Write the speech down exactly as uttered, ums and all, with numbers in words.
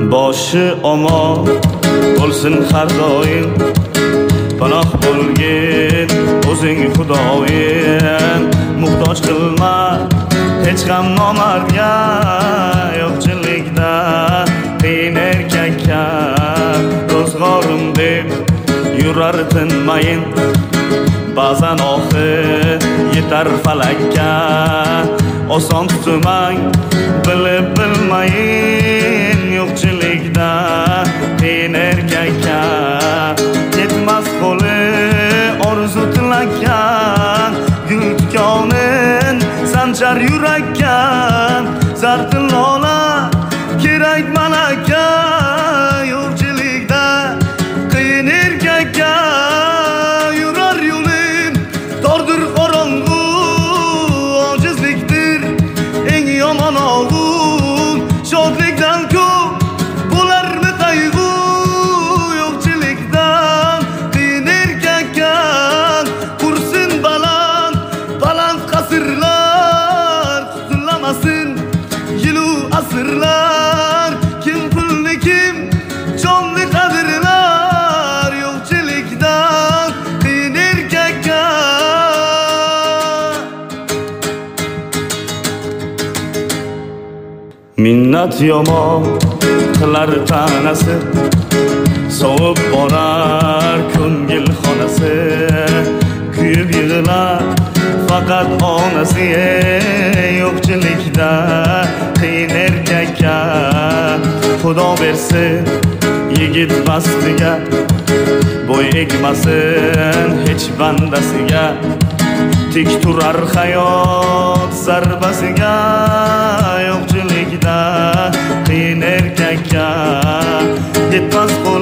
boshi omon bo'lsin har doim, panoh bo'lgin o'zing Xudoyim. Muhtoj qilma hech ham nomardga, yo'qchilikda qiyin erkakka. Ro'zg'orim deb yurar tinmayin, ba'zan oxir yetar falakka. Oson tutmang bilib bilmayin, yo'qchilikda qiyin erkakka. Yetmas qo'li orzu tilakka, gul tikonin sanchar yurakka. Zarti lola kerak malaka, yo'qchilikda qiyin erkakka. Yurar yo'lim tordir qorong'u, ojizlikdir eng yomon og'u. Shodlikdan ko'p bo'larmi qayg'u, yo'qchilikdan qiyin erkakka. Qursin baland baland qasrlar, qutulamasin yilu asrlar. Kim pulni kim jonni qadrlar, yo'qchilikdan qiyin erkakka. Minnat yomon qilar tanasi, sovib borar ko'ngil xonasi. Kuyib yig'lar faqat onasi, yo'qchilikda qiyin erkakka. Xudo bersin yigit bastiga, bo'y egmasin hech bandasiga. Tik turar hayot zarbasiga, yo'qchilikda qiyin erkakka. Yetmas